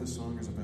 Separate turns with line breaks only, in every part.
this song is about.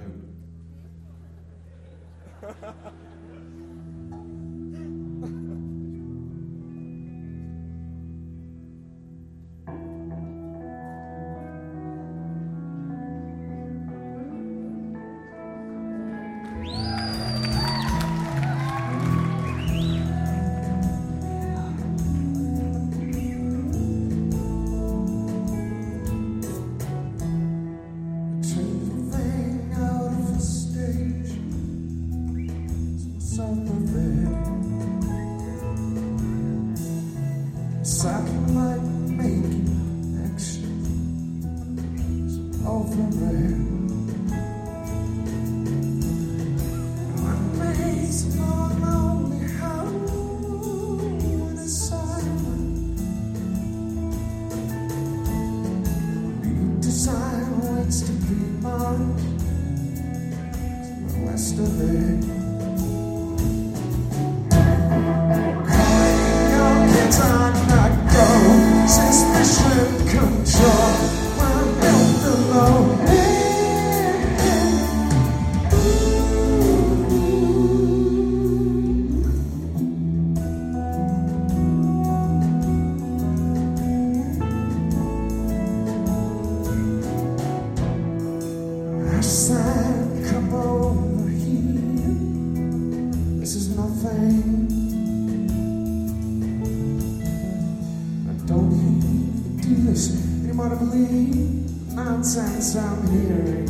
Something like making action over there. One makes a lonely house in a silent. New design waits to be marked west of it. Suspicion control when left alone. I said, come over here. This is nothing. Don't need to do this anymore to believe nonsense I'm hearing.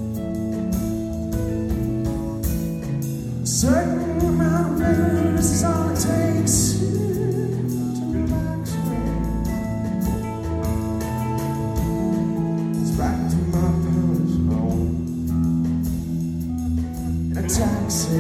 A certain amount of bitterness is all it takes to relax me. It's back to my parents' home in a taxi.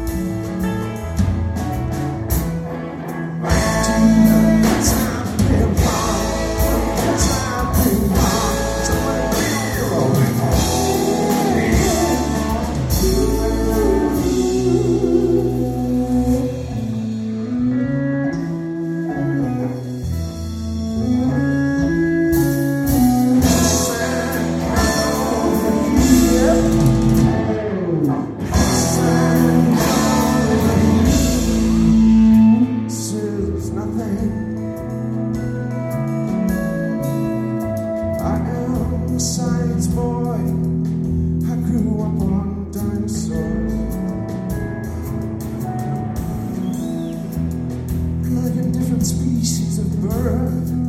Science boy, I grew up on dinosaurs. I live in different species of bird.